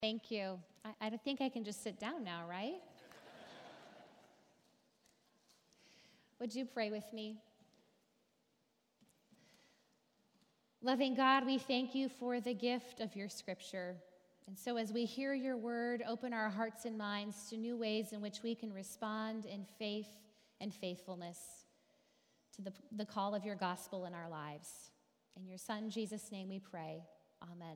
Thank you. I don't think I can just sit down now, right? Would you pray with me? Loving God, we thank you for the gift of your scripture. And so as we hear your word, open our hearts and minds to new ways in which we can respond in faith and faithfulness to the call of your gospel in our lives. In your Son, Jesus' name we pray. Amen.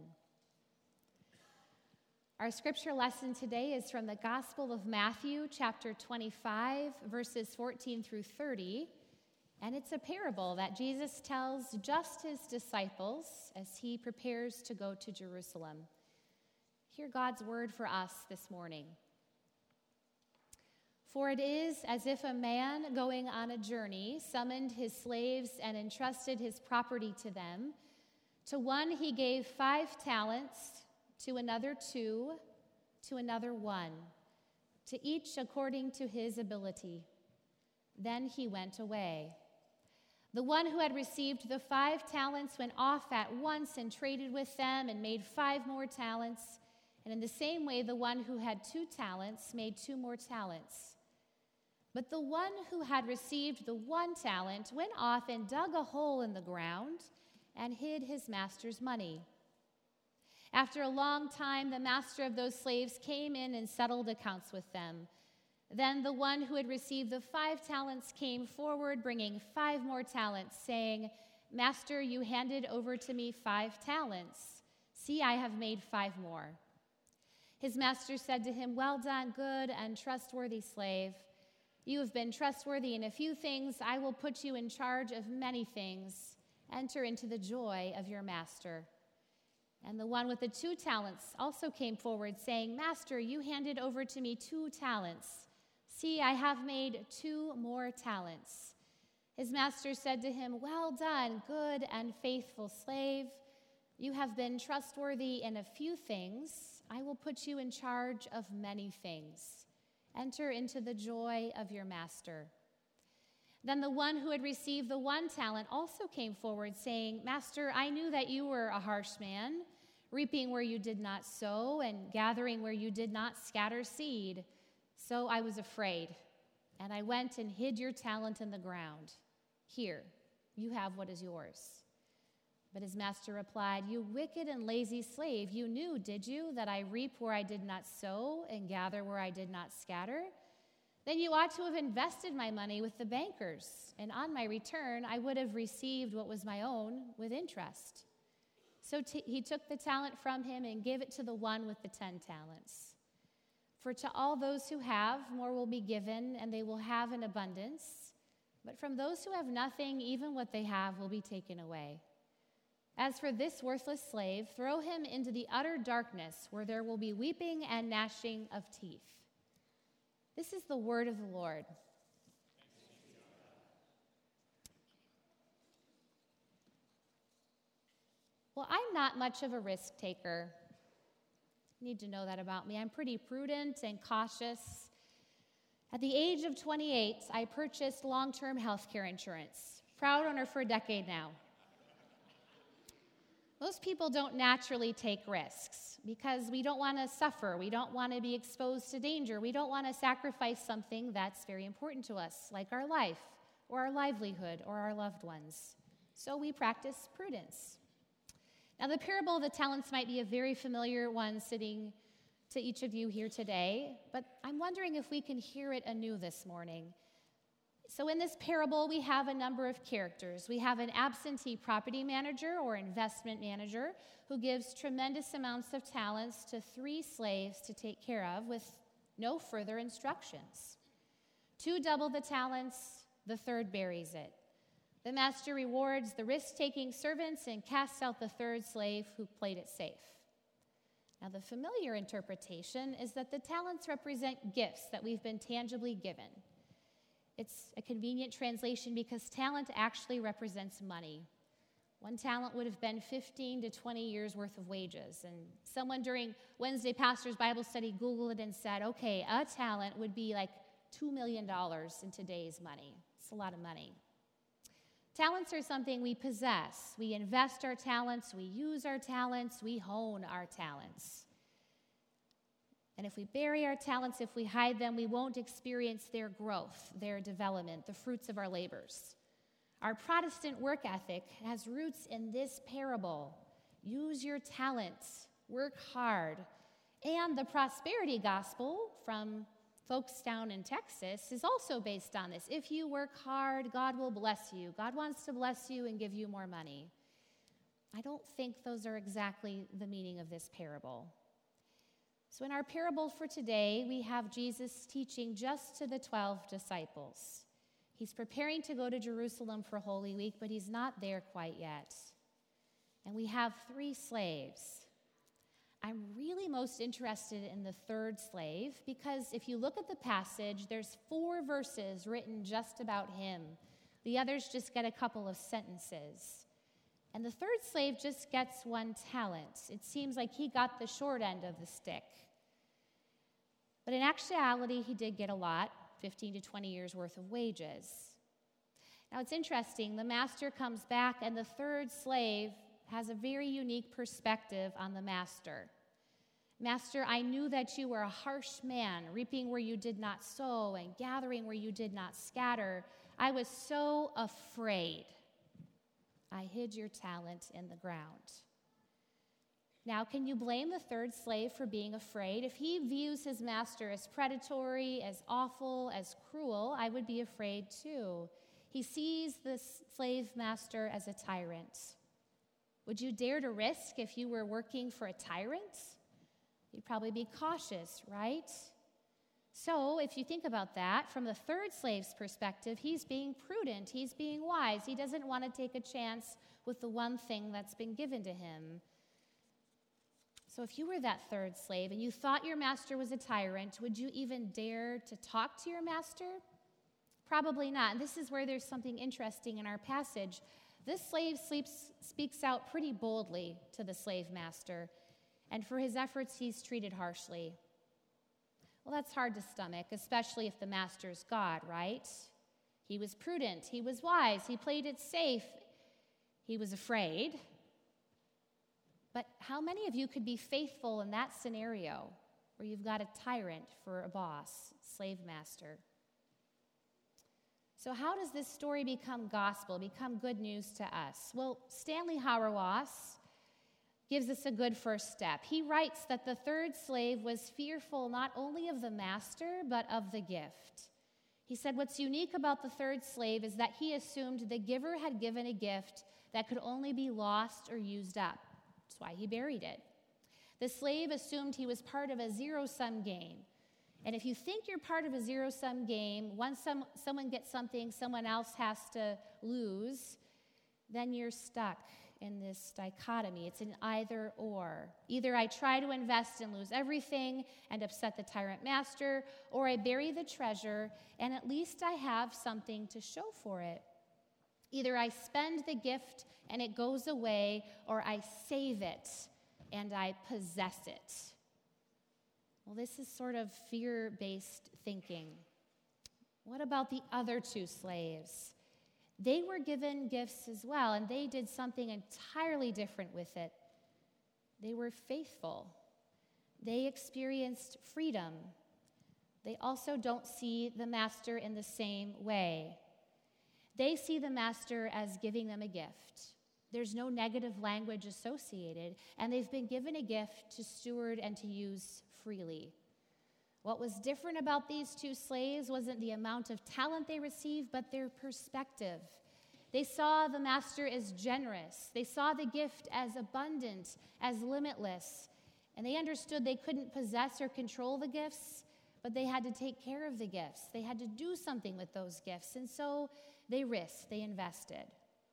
Our scripture lesson today is from the Gospel of Matthew, chapter 25, verses 14 through 30. And it's a parable that Jesus tells just his disciples as he prepares to go to Jerusalem. Hear God's word for us this morning. For it is as if a man going on a journey summoned his slaves and entrusted his property to them. To one he gave 5 talents, to another 2, to another 1, to each according to his ability. Then he went away. The one who had received the 5 talents went off at once and traded with them and made 5 more talents. And in the same way, the one who had 2 talents made 2 more talents. But the one who had received the 1 talent went off and dug a hole in the ground and hid his master's money. After a long time, the master of those slaves came in and settled accounts with them. Then the one who had received the 5 talents came forward, bringing 5 more talents, saying, Master, you handed over to me 5 talents. See, I have made 5 more. His master said to him, Well done, good and trustworthy slave. You have been trustworthy in a few things. I will put you in charge of many things. Enter into the joy of your master. And the one with the 2 talents also came forward, saying, Master, you handed over to me 2 talents. See, I have made 2 more talents. His master said to him, Well done, good and faithful slave. You have been trustworthy in a few things. I will put you in charge of many things. Enter into the joy of your master. Then the one who had received the 1 talent also came forward, saying, Master, I knew that you were a harsh man, reaping where you did not sow and gathering where you did not scatter seed. So I was afraid, and I went and hid your talent in the ground. Here, you have what is yours. But his master replied, You wicked and lazy slave, you knew, did you, that I reap where I did not sow and gather where I did not scatter? Then you ought to have invested my money with the bankers, and on my return I would have received what was my own with interest. So he took the talent from him and gave it to the one with the 10 talents. For to all those who have, more will be given, and they will have in abundance. But from those who have nothing, even what they have will be taken away. As for this worthless slave, throw him into the utter darkness, where there will be weeping and gnashing of teeth. This is the word of the Lord. Well, I'm not much of a risk taker. You need to know that about me. I'm pretty prudent and cautious. At the age of 28, I purchased long-term health care insurance. Proud owner for a decade now. Most people don't naturally take risks because we don't want to suffer. We don't want to be exposed to danger. We don't want to sacrifice something that's very important to us, like our life or our livelihood or our loved ones. So we practice prudence. Now, the parable of the talents might be a very familiar one sitting to each of you here today, but I'm wondering if we can hear it anew this morning. So in this parable, we have a number of characters. We have an absentee property manager or investment manager who gives tremendous amounts of talents to 3 slaves to take care of with no further instructions. 2 double the talents, the 3rd buries it. The master rewards the risk-taking servants and casts out the 3rd slave who played it safe. Now, the familiar interpretation is that the talents represent gifts that we've been tangibly given. It's a convenient translation because talent actually represents money. 1 talent would have been 15 to 20 years worth of wages. And someone during Wednesday Pastor's Bible study Googled it and said, okay, a talent would be like $2 million in today's money. It's a lot of money. Talents are something we possess. We invest our talents, we use our talents, we hone our talents. And if we bury our talents, if we hide them, we won't experience their growth, their development, the fruits of our labors. Our Protestant work ethic has roots in this parable. Use your talents, work hard. And the prosperity gospel from folks down in Texas is also based on this. If you work hard, God will bless you. God wants to bless you and give you more money. I don't think those are exactly the meaning of this parable. So in our parable for today, we have Jesus teaching just to the 12 disciples. He's preparing to go to Jerusalem for Holy Week, but he's not there quite yet. And we have 3 slaves. I'm really most interested in the third slave because if you look at the passage, there's 4 verses written just about him. The others just get a couple of sentences. And the third slave just gets 1 talent. It seems like he got the short end of the stick. But in actuality, he did get a lot, 15 to 20 years worth of wages. Now it's interesting, the master comes back and the third slave has a very unique perspective on the master. Master, I knew that you were a harsh man, reaping where you did not sow and gathering where you did not scatter. I was so afraid. I hid your talent in the ground. Now, can you blame the third slave for being afraid? If he views his master as predatory, as awful, as cruel, I would be afraid too. He sees the slave master as a tyrant. Would you dare to risk if you were working for a tyrant? You'd probably be cautious, right? So, if you think about that, from the third slave's perspective, he's being prudent, he's being wise. He doesn't want to take a chance with the one thing that's been given to him. So if you were that third slave and you thought your master was a tyrant, would you even dare to talk to your master? Probably not. And this is where there's something interesting in our passage. This slave speaks out pretty boldly to the slave master, and for his efforts, he's treated harshly. Well, that's hard to stomach, especially if the master's God, right? He was prudent, he was wise, he played it safe, he was afraid. But how many of you could be faithful in that scenario where you've got a tyrant for a boss, slave master? So how does this story become gospel, become good news to us? Well, Stanley Hauerwas gives us a good first step. He writes that the third slave was fearful not only of the master, but of the gift. He said what's unique about the third slave is that he assumed the giver had given a gift that could only be lost or used up. That's why he buried it. The slave assumed he was part of a zero-sum game. And if you think you're part of a zero-sum game, once someone gets something someone else has to lose, then you're stuck in this dichotomy. It's an either or. Either I try to invest and lose everything and upset the tyrant master, or I bury the treasure and at least I have something to show for it. Either I spend the gift and it goes away, or I save it and I possess it. Well, this is sort of fear-based thinking. What about the other 2 slaves? They were given gifts as well, and they did something entirely different with it. They were faithful. They experienced freedom. They also don't see the master in the same way. They see the master as giving them a gift. There's no negative language associated, and they've been given a gift to steward and to use freely. What was different about these 2 slaves wasn't the amount of talent they received, but their perspective. They saw the master as generous. They saw the gift as abundant, as limitless, and they understood they couldn't possess or control the gifts, but they had to take care of the gifts. They had to do something with those gifts, and so they risked, they invested.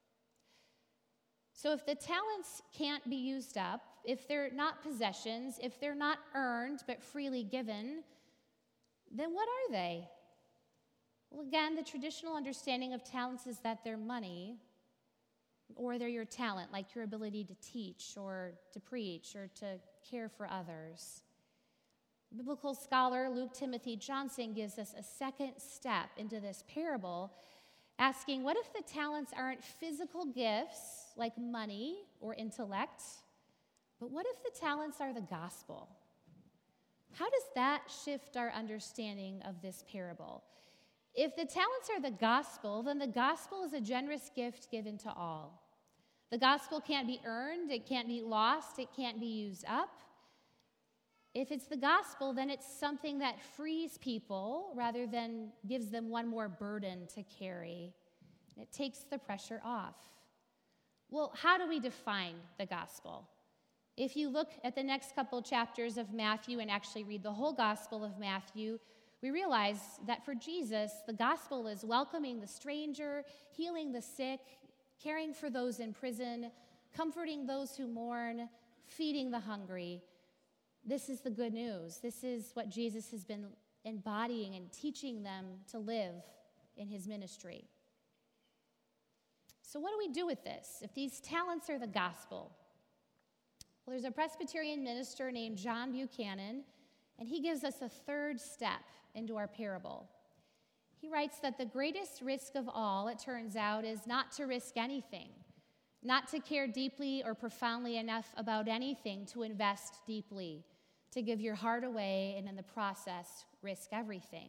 So if the talents can't be used up, if they're not possessions, if they're not earned but freely given, then what are they? Well, again, the traditional understanding of talents is that they're money, or they're your talent, like your ability to teach or to preach or to care for others. Biblical scholar Luke Timothy Johnson gives us a second step into this parable, asking, what if the talents aren't physical gifts like money or intellect, but what if the talents are the gospel? how does that shift our understanding of this parable? If the talents are the gospel, then the gospel is a generous gift given to all. The gospel can't be earned, it can't be lost, it can't be used up. If it's the gospel, then it's something that frees people rather than gives them one more burden to carry. It takes the pressure off. Well, how do we define the gospel? If you look at the next couple chapters of Matthew and actually read the whole gospel of Matthew, we realize that for Jesus, the gospel is welcoming the stranger, healing the sick, caring for those in prison, comforting those who mourn, feeding the hungry. This is the good news. This is what Jesus has been embodying and teaching them to live in his ministry. So what do we do with this if these talents are the gospel? Well, there's a Presbyterian minister named John Buchanan, and he gives us a third step into our parable. He writes that the greatest risk of all, it turns out, is not to risk anything, not to care deeply or profoundly enough about anything to invest deeply, to give your heart away and in the process risk everything.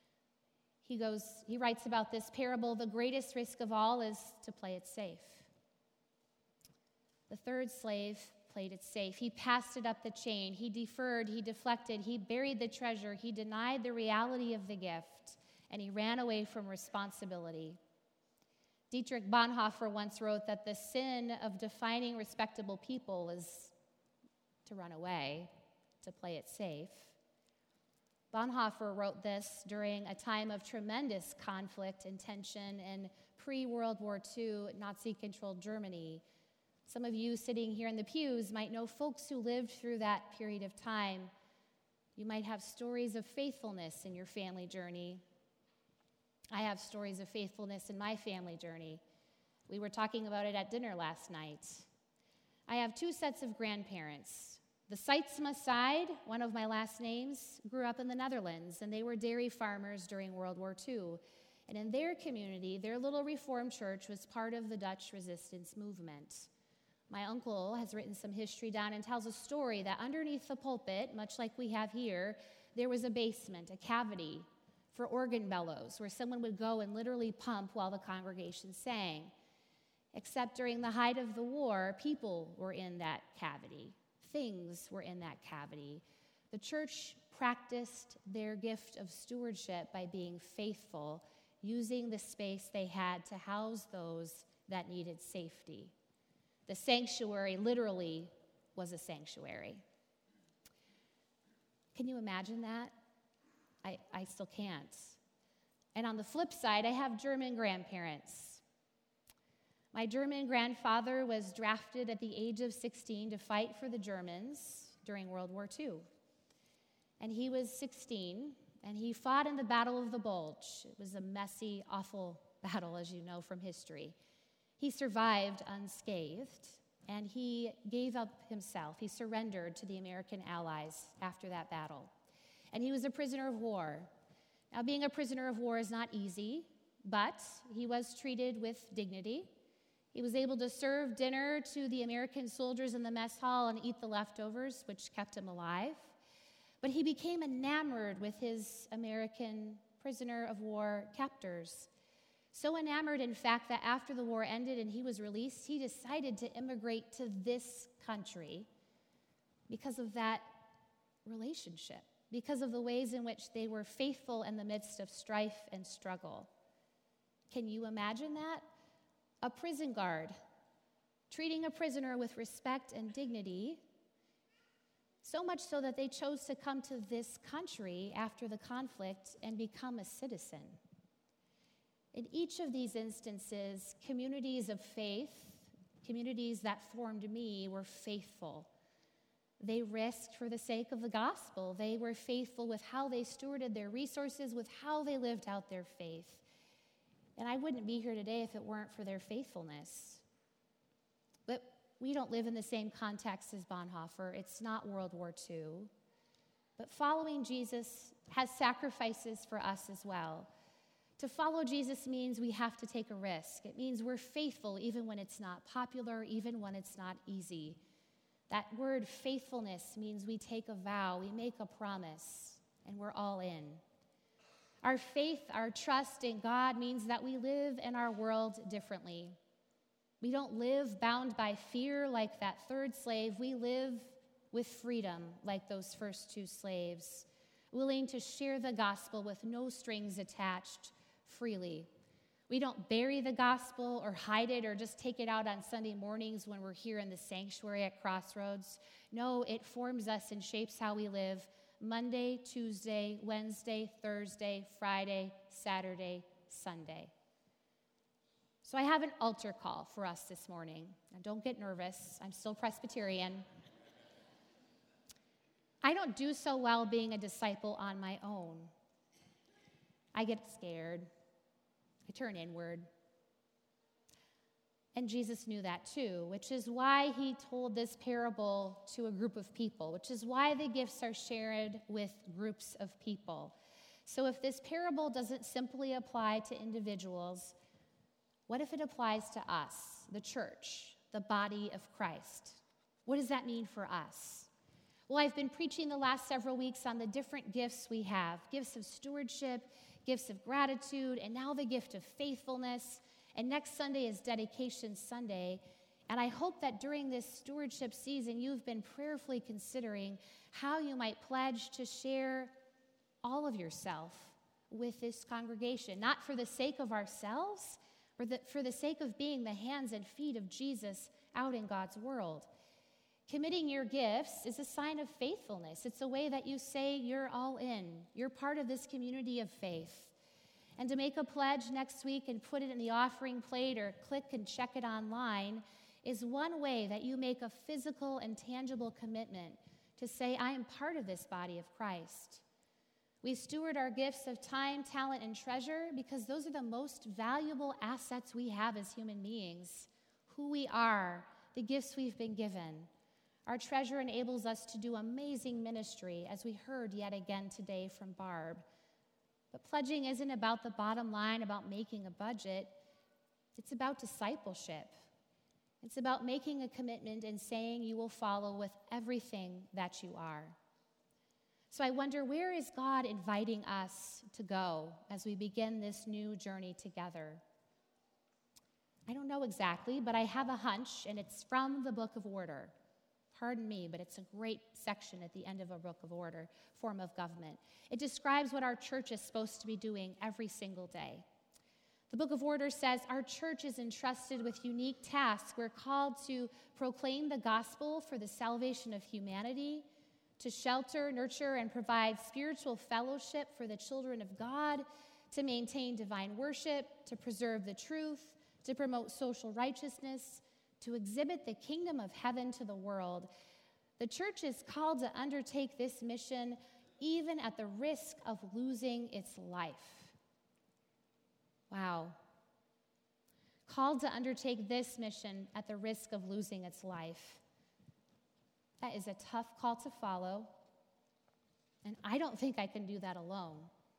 He writes about this parable, the greatest risk of all is to play it safe. The third slave played it safe. He passed it up the chain. He deferred, he deflected, he buried the treasure, he denied the reality of the gift, and he ran away from responsibility. Dietrich Bonhoeffer once wrote that the sin of defining respectable people is to run away, to play it safe. Bonhoeffer wrote this during a time of tremendous conflict and tension in pre-World War II Nazi-controlled Germany. Some of you sitting here in the pews might know folks who lived through that period of time. You might have stories of faithfulness in your family journey. I have stories of faithfulness in my family journey. We were talking about it at dinner last night. I have two sets of grandparents. The Seitzma side, one of my last names, grew up in the Netherlands, and they were dairy farmers during World War II. And in their community, their little Reformed church was part of the Dutch resistance movement. My uncle has written some history down and tells a story that underneath the pulpit, much like we have here, there was a basement, a cavity for organ bellows, where someone would go and literally pump while the congregation sang. Except during the height of the war, people were in that cavity. Things were in that cavity. The church practiced their gift of stewardship by being faithful, using the space they had to house those that needed safety. The sanctuary literally was a sanctuary. Can you imagine that? I still can't. And on the flip side, I have German grandparents. My German grandfather was drafted at the age of 16 to fight for the Germans during World War II. And he was 16, and he fought in the Battle of the Bulge. It was a messy, awful battle, as you know from history. He survived unscathed, and he gave up himself. He surrendered to the American Allies after that battle. And he was a prisoner of war. Now, being a prisoner of war is not easy, but he was treated with dignity. He was able to serve dinner to the American soldiers in the mess hall and eat the leftovers, which kept him alive. But he became enamored with his American prisoner of war captors. So enamored, in fact, that after the war ended and he was released, he decided to immigrate to this country because of that relationship, because of the ways in which they were faithful in the midst of strife and struggle. Can you imagine that? A prison guard treating a prisoner with respect and dignity, so much so that they chose to come to this country after the conflict and become a citizen. In each of these instances, communities of faith, communities that formed me, were faithful. They risked for the sake of the gospel. They were faithful with how they stewarded their resources, with how they lived out their faith. And I wouldn't be here today if it weren't for their faithfulness. But we don't live in the same context as Bonhoeffer. It's not World War II. But following Jesus has sacrifices for us as well. To follow Jesus means we have to take a risk. It means we're faithful even when it's not popular, even when it's not easy. That word faithfulness means we take a vow, we make a promise, and we're all in. Our faith, our trust in God means that we live in our world differently. We don't live bound by fear like that third slave. We live with freedom like those first two slaves, willing to share the gospel with no strings attached freely. We don't bury the gospel or hide it or just take it out on Sunday mornings when we're here in the sanctuary at Crossroads. No, it forms us and shapes how we live Monday, Tuesday, Wednesday, Thursday, Friday, Saturday, Sunday. So I have an altar call for us this morning. Now don't get nervous. I'm still Presbyterian. I don't do so well being a disciple on my own. I get scared. I turn inward. And Jesus knew that too, which is why he told this parable to a group of people, which is why the gifts are shared with groups of people. So if this parable doesn't simply apply to individuals, what if it applies to us, the church, the body of Christ? What does that mean for us? Well, I've been preaching the last several weeks on the different gifts we have, gifts of stewardship, gifts of gratitude, and now the gift of faithfulness. And next Sunday is Dedication Sunday. And I hope that during this stewardship season, you've been prayerfully considering how you might pledge to share all of yourself with this congregation, not for the sake of ourselves, but for the sake of being the hands and feet of Jesus out in God's world. Committing your gifts is a sign of faithfulness. It's a way that you say you're all in. You're part of this community of faith. And to make a pledge next week and put it in the offering plate or click and check it online is one way that you make a physical and tangible commitment to say, I am part of this body of Christ. We steward our gifts of time, talent, and treasure because those are the most valuable assets we have as human beings. Who we are, the gifts we've been given. Our treasure enables us to do amazing ministry, as we heard yet again today from Barb. But pledging isn't about the bottom line, about making a budget. It's about discipleship. It's about making a commitment and saying you will follow with everything that you are. So I wonder, where is God inviting us to go as we begin this new journey together? I don't know exactly, but I have a hunch, and it's from the Book of Order. Pardon me, but it's a great section at the end of a Book of Order, form of government. It describes what our church is supposed to be doing every single day. The Book of Order says our church is entrusted with unique tasks. We're called to proclaim the gospel for the salvation of humanity, to shelter, nurture, and provide spiritual fellowship for the children of God, to maintain divine worship, to preserve the truth, to promote social righteousness, to exhibit the kingdom of heaven to the world. The church is called to undertake this mission even at the risk of losing its life. Wow. Called to undertake this mission at the risk of losing its life. That is a tough call to follow, and I don't think I can do that alone.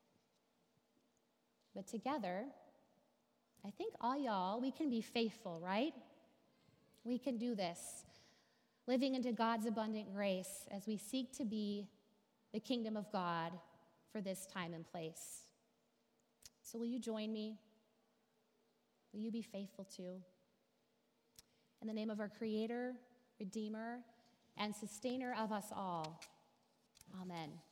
But together, I think all y'all, we can be faithful, right? We can do this, living into God's abundant grace as we seek to be the kingdom of God for this time and place. So will you join me? Will you be faithful too? In the name of our Creator, Redeemer, and Sustainer of us all, amen.